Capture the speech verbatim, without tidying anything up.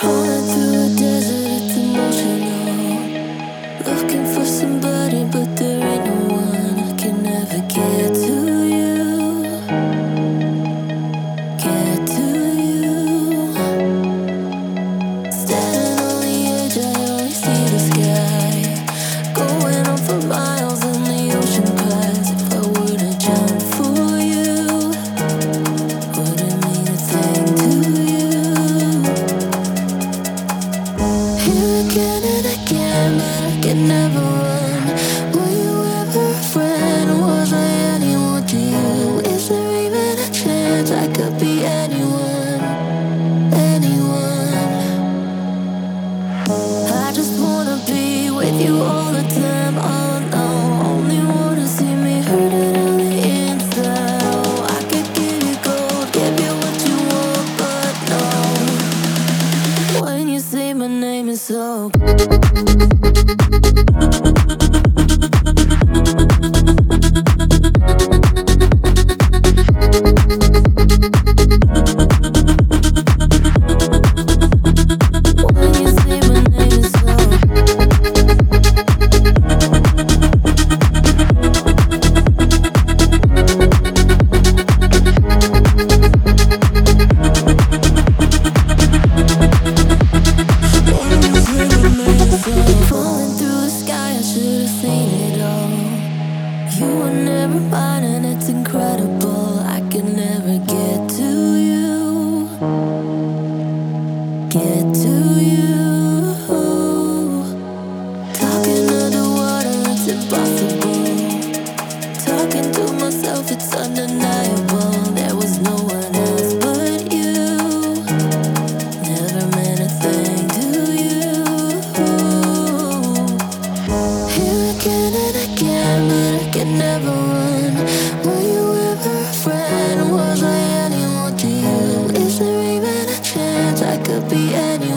Falling through a desert, it's emotional. Looking for somebody, but there ain't no one. I can never get to you. Get to you. Standing on the edge, I only see the sky. Going on for miles in the ocean cries. If I were to jump for you, would it mean a thing to you? Here again and again, but I can never run. Were you ever a friend? Was I anyone to you? Is there even a chance I could be anyone? Anyone? I just wanna be with you all the time. Oh no, only wanna see me hurting on the inside. Oh, I could give you gold, give you what you want, but no. When you say my name is so. Falling through the sky, I should've seen it all. You were never mine, and it's incredible. I can never get to you. Get to you. Talking underwater, it's impossible. Talking to myself, it's undeniable. There was no one else but you. Never meant a thing to you. Here again and again, but I can never run. Were you ever a friend? Was I anyone to you? Is there even a chance I could be anyone?